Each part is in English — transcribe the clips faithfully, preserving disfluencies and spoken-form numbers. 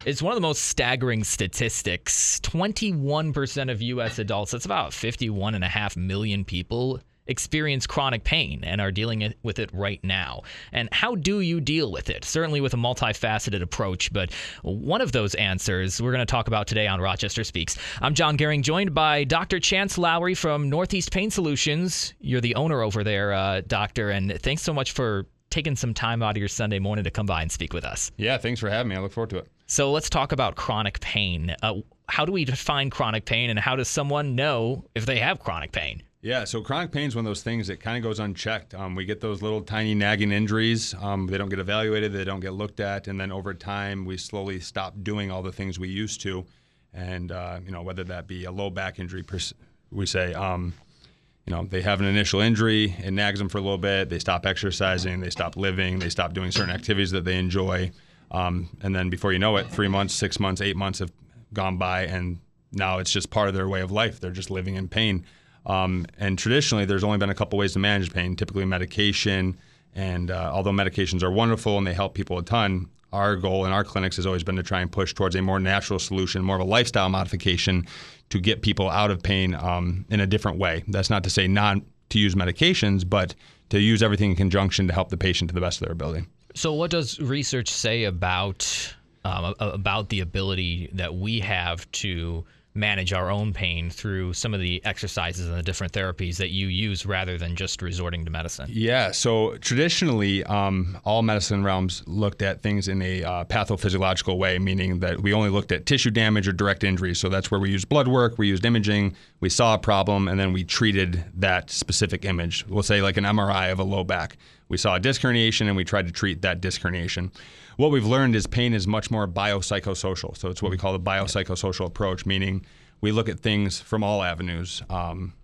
It's one of the most staggering statistics. twenty-one percent of U S adults, that's about fifty-one and a half million people, experience chronic pain and are dealing with it right now. And how do you deal with it? Certainly with a multifaceted approach, but one of those answers we're going to talk about today on Rochester Speaks. I'm John Gehring, joined by Doctor Chance Lowry from Northeast Pain Solutions. You're the owner over there, uh, Doctor, and thanks so much for taking some time out of your Sunday morning to come by and speak with us. Yeah, thanks for having me. I look forward to it. So let's talk about chronic pain. Uh, how do we define chronic pain, and how does someone know if they have chronic pain? Yeah, so chronic pain is one of those things that kind of goes unchecked. Um, we get those little tiny nagging injuries. Um, they don't get evaluated. They don't get looked at. And then over time, we slowly stop doing all the things we used to. And, uh, you know, whether that be a low back injury, we say, um, you know, they have an initial injury. It nags them for a little bit. They stop exercising. They stop living. They stop doing certain activities that they enjoy. Um, and then before you know it, three months, six months, eight months have gone by. And now it's just part of their way of life. They're just living in pain. Um, and traditionally, there's only been a couple ways to manage pain, typically medication. And uh, although medications are wonderful and they help people a ton, our goal in our clinics has always been to try and push towards a more natural solution, more of a lifestyle modification to get people out of pain um, in a different way. That's not to say not to use medications, but to use everything in conjunction to help the patient to the best of their ability. So what does research say about um, about the ability that we have to manage our own pain through some of the exercises and the different therapies that you use rather than just resorting to medicine? Yeah, so traditionally, um, all medicine realms looked at things in a uh, pathophysiological way, meaning that we only looked at tissue damage or direct injury. So that's where we used blood work, we used imaging, we saw a problem, and then we treated that specific image. We'll say like an M R I of a low back. We saw a disc herniation, and we tried to treat that disc herniation. What we've learned is pain is much more biopsychosocial. So it's what we call the biopsychosocial approach, meaning we look at things from all avenues. Um,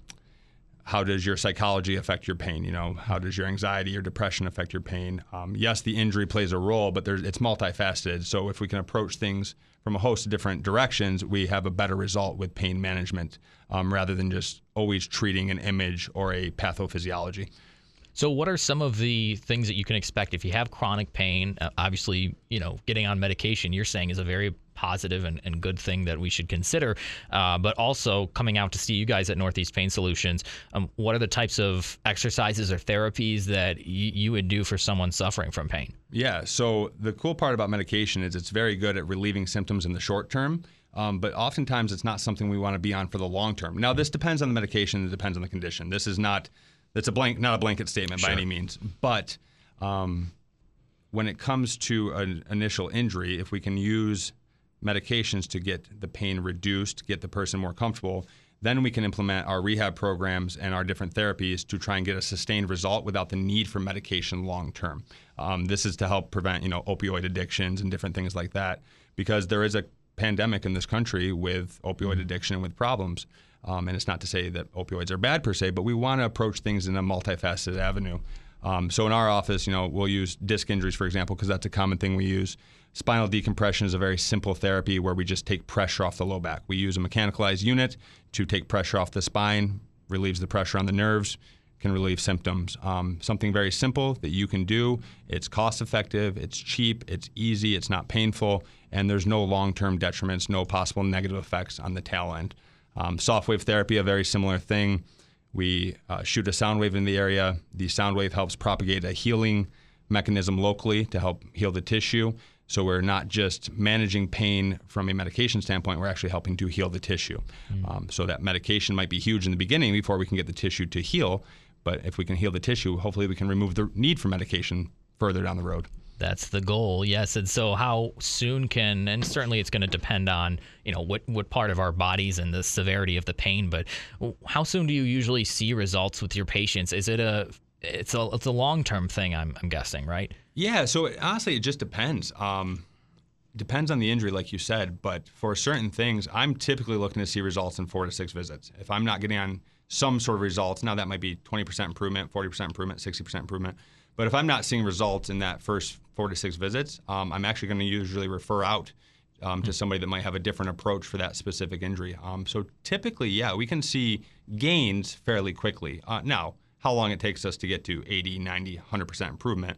how does your psychology affect your pain? You know, how does your anxiety or depression affect your pain? Um, yes, the injury plays a role, but there's, it's multifaceted. So if we can approach things from a host of different directions, we have a better result with pain management um, rather than just always treating an image or a pathophysiology. So what are some of the things that you can expect if you have chronic pain? Uh, obviously, you know, getting on medication, you're saying, is a very positive and, and good thing that we should consider. Uh, but also coming out to see you guys at Northeast Pain Solutions, um, what are the types of exercises or therapies that y- you would do for someone suffering from pain? Yeah, so the cool part about medication is it's very good at relieving symptoms in the short term. Um, but oftentimes it's not something we want to be on for the long term. Now, this depends on the medication. It depends on the condition. This is not... That's a blank, not a blanket statement Sure. by any means. But um, when it comes to an initial injury, if we can use medications to get the pain reduced, get the person more comfortable, then we can implement our rehab programs and our different therapies to try and get a sustained result without the need for medication long term. Um, this is to help prevent, you know, opioid addictions and different things like that, because there is a pandemic in this country with opioid addiction and with problems. Um, and it's not to say that opioids are bad per se, but we want to approach things in a multifaceted avenue. Um, so in our office, you know, we'll use disc injuries, for example, because that's a common thing we use. Spinal decompression is a very simple therapy where we just take pressure off the low back. We use a mechanicalized unit to take pressure off the spine, relieves the pressure on the nerves, can relieve symptoms. Um, something very simple that you can do. It's cost effective, it's cheap, it's easy, it's not painful, and there's no long-term detriments, no possible negative effects on the tail end. Um, soft wave therapy, a very similar thing. We uh, shoot a sound wave in the area. The sound wave helps propagate a healing mechanism locally to help heal the tissue. So we're not just managing pain from a medication standpoint, we're actually helping to heal the tissue. Mm. Um, so that medication might be huge in the beginning before we can get the tissue to heal. But if we can heal the tissue, hopefully we can remove the need for medication further down the road. That's the goal, yes. And so how soon can, and certainly it's going to depend on, you know, what, what part of our bodies and the severity of the pain, but how soon do you usually see results with your patients? Is it a, it's a, it's a long-term thing, I'm, I'm guessing, right? Yeah, so it, honestly, it just depends. Um, depends on the injury, like you said, but for certain things, I'm typically looking to see results in four to six visits. If I'm not getting on some sort of results, now that might be twenty percent improvement, forty percent improvement, sixty percent improvement, but if I'm not seeing results in that first four to six visits, um, I'm actually going to usually refer out um, to somebody that might have a different approach for that specific injury. Um, so typically, yeah, we can see gains fairly quickly. Uh, now, how long it takes us to get to eighty, ninety, one hundred percent improvement,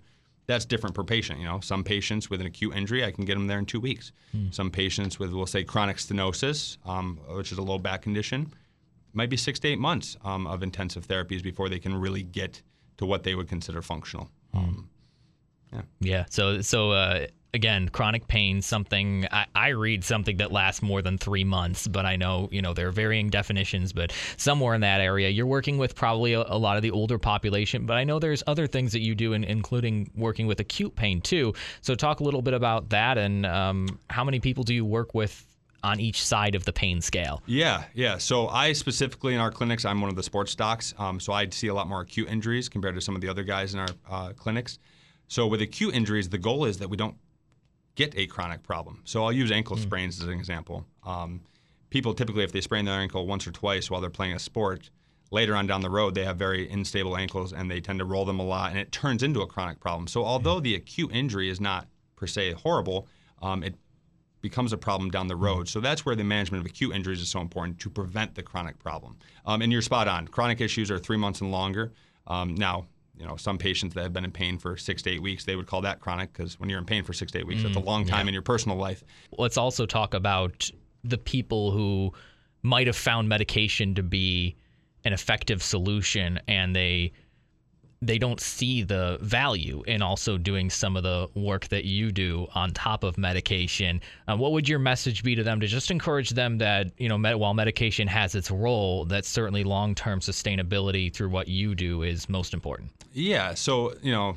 that's different per patient. You know, some patients with an acute injury, I can get them there in two weeks. Mm. Some patients with, we'll say, chronic stenosis, um, which is a low back condition, might be six to eight months um, of intensive therapies before they can really get to what they would consider functional. Mm. Um, yeah. Yeah. So, so uh, again, chronic pain, something I, I read something that lasts more than three months, but I know, you know, there are varying definitions, but somewhere in that area, you're working with probably a, a lot of the older population, but I know there's other things that you do, in, including working with acute pain too. So talk a little bit about that, and um, how many people do you work with on each side of the pain scale? Yeah, yeah. So I specifically in our clinics, I'm one of the sports docs, um, so I see a lot more acute injuries compared to some of the other guys in our uh, clinics. So with acute injuries, the goal is that we don't get a chronic problem. So I'll use ankle mm. sprains as an example. Um, people typically, if they sprain their ankle once or twice while they're playing a sport, later on down the road, they have very unstable ankles and they tend to roll them a lot, and it turns into a chronic problem. So although mm. the acute injury is not per se horrible, um, it becomes a problem down the road. So that's where the management of acute injuries is so important, to prevent the chronic problem. Um, and you're spot on. Chronic issues are three months and longer. Um, now, you know, some patients that have been in pain for six to eight weeks, they would call that chronic, because when you're in pain for six to eight weeks, mm, that's a long time yeah. in your personal life. Let's also talk about the people who might have found medication to be an effective solution, and they they don't see the value in also doing some of the work that you do on top of medication. Uh, what would your message be to them to just encourage them that, you know, med- while medication has its role, that certainly long-term sustainability through what you do is most important? Yeah. So, you know,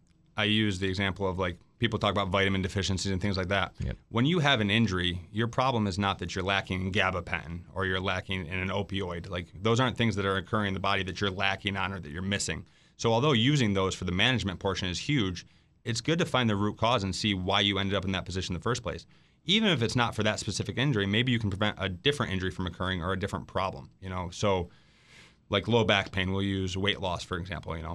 I use the example of, like, people talk about vitamin deficiencies and things like that. Yep. When you have an injury, your problem is not that you're lacking in gabapentin or you're lacking in an opioid. Like, those aren't things that are occurring in the body that you're lacking on or that you're missing. So although using those for the management portion is huge, it's good to find the root cause and see why you ended up in that position in the first place. Even if it's not for that specific injury, maybe you can prevent a different injury from occurring or a different problem, you know. So like low back pain, we'll use weight loss, for example, you know.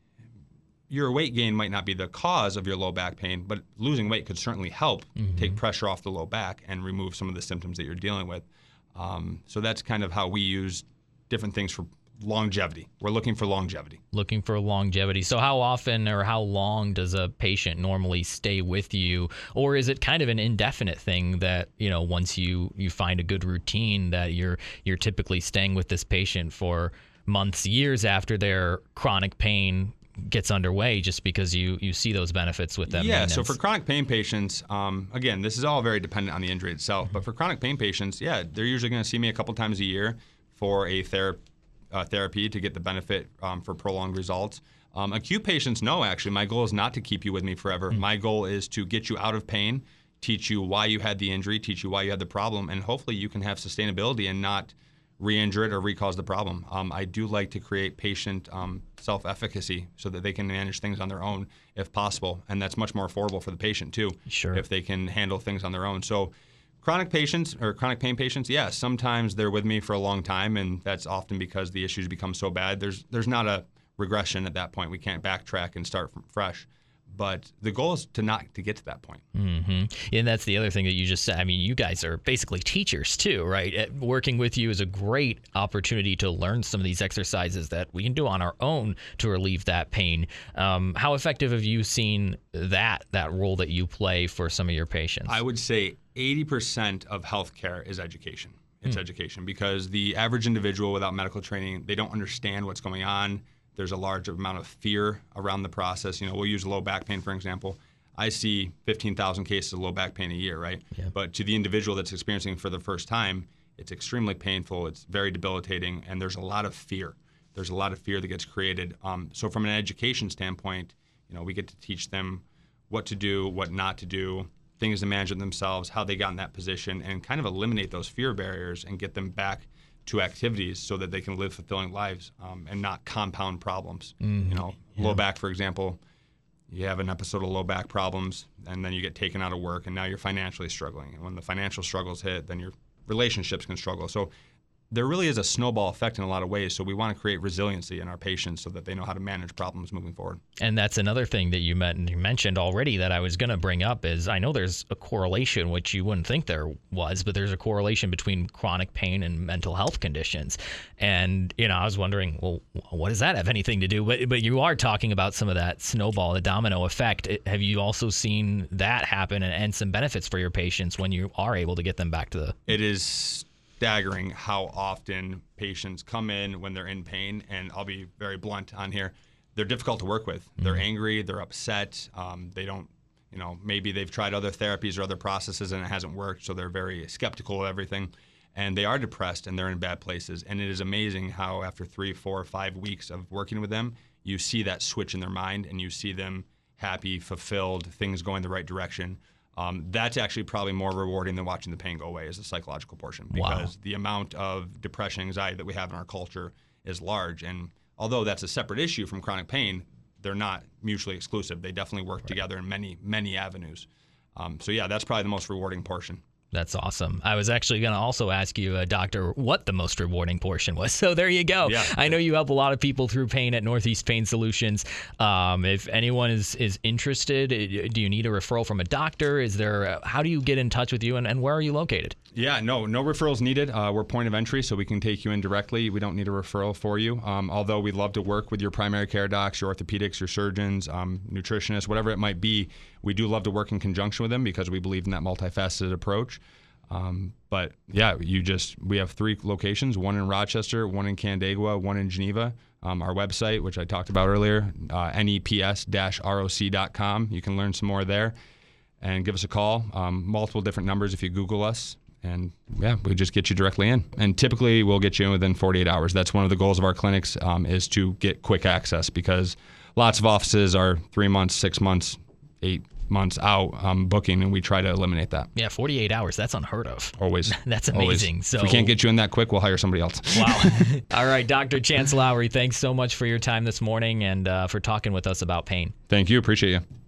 Your weight gain might not be the cause of your low back pain, but losing weight could certainly help mm-hmm. take pressure off the low back and remove some of the symptoms that you're dealing with. Um, so that's kind of how we use different things for longevity. We're looking for longevity. Looking for longevity. So how often or how long does a patient normally stay with you? Or is it kind of an indefinite thing that, you know, once you, you find a good routine that you're you're typically staying with this patient for months, years after their chronic pain gets underway, just because you you see those benefits with them? Yeah, so for chronic pain patients, um, again, this is all very dependent on the injury itself, mm-hmm. but for chronic pain patients, yeah, they're usually going to see me a couple times a year for a therapy Uh, therapy to get the benefit um, for prolonged results. Um, acute patients, no, actually. My goal is not to keep you with me forever. Mm. My goal is to get you out of pain, teach you why you had the injury, teach you why you had the problem, and hopefully you can have sustainability and not re-injure it or re-cause the problem. Um, I do like to create patient um, self-efficacy so that they can manage things on their own if possible, and that's much more affordable for the patient too, sure. if they can handle things on their own. So chronic patients or chronic pain patients, yeah, sometimes they're with me for a long time, and that's often because the issues become so bad. There's there's not a regression at that point. We can't backtrack and start from fresh. But the goal is to not to get to that point. Mm-hmm. And that's the other thing that you just said. I mean, you guys are basically teachers too, right? Working with you is a great opportunity to learn some of these exercises that we can do on our own to relieve that pain. Um, how effective have you seen that that role that you play for some of your patients? I would say eighty percent of healthcare is education. It's mm. education, because the average individual without medical training, they don't understand what's going on. There's a large amount of fear around the process. You know, we'll use low back pain, for example. I see fifteen thousand cases of low back pain a year, right? Yeah. But to the individual that's experiencing it for the first time, it's extremely painful. It's very debilitating, and there's a lot of fear. There's a lot of fear that gets created. Um, so from an education standpoint, you know, we get to teach them what to do, what not to do, things to manage it themselves, how they got in that position, and kind of eliminate those fear barriers and get them back to activities so that they can live fulfilling lives um, and not compound problems. Mm-hmm. You know, yeah. low back, for example, you have an episode of low back problems, and then you get taken out of work, and now you're financially struggling. And when the financial struggles hit, then your relationships can struggle. So there really is a snowball effect in a lot of ways. So we want to create resiliency in our patients so that they know how to manage problems moving forward. And that's another thing that you mentioned already that I was going to bring up is I know there's a correlation, which you wouldn't think there was, but there's a correlation between chronic pain and mental health conditions. And, you know, I was wondering, well, what does that have anything to do? But, but you are talking about some of that snowball, the domino effect. Have you also seen that happen and, and some benefits for your patients when you are able to get them back to the... It is staggering how often patients come in when they're in pain, and I'll be very blunt on here. They're difficult to work with. They're mm. angry. They're upset. Um, they don't, you know, maybe they've tried other therapies or other processes and it hasn't worked, so they're very skeptical of everything. And they are depressed and they're in bad places. And it is amazing how after three, four, five weeks of working with them, you see that switch in their mind and you see them happy, fulfilled, things going the right direction. Um, that's actually probably more rewarding than watching the pain go away, is the psychological portion, because wow. the amount of depression, anxiety that we have in our culture is large. And although that's a separate issue from chronic pain, they're not mutually exclusive. They definitely work right. together in many, many avenues. Um, so yeah, that's probably the most rewarding portion. That's awesome. I was actually going to also ask you, uh, Doctor, what the most rewarding portion was. So there you go. Yeah. I know you help a lot of people through pain at Northeast Pain Solutions. Um, if anyone is, is interested, do you need a referral from a doctor? Is there? A, how do you get in touch with you, and, and where are you located? Yeah, no, no referrals needed. Uh, we're point of entry, so we can take you in directly. We don't need a referral for you. Um, although we'd love to work with your primary care docs, your orthopedics, your surgeons, um, nutritionists, whatever it might be. We do love to work in conjunction with them because we believe in that multifaceted approach. Um, but yeah, you just, we have three locations, one in Rochester, one in Canandaigua, one in Geneva. Um, our website, which I talked about earlier, uh, N E P S dash R O C dot com. You can learn some more there and give us a call. Um, multiple different numbers if you Google us. And yeah, we just get you directly in. And typically we'll get you in within forty-eight hours. That's one of the goals of our clinics, um, is to get quick access, because lots of offices are three months, six months, eight months out um, booking, and we try to eliminate that. Yeah, forty-eight hours. That's unheard of. Always. That's amazing. Always. So if we can't get you in that quick, we'll hire somebody else. Wow. All right, Doctor Chance Lowry, thanks so much for your time this morning and uh, for talking with us about pain. Thank you. Appreciate you.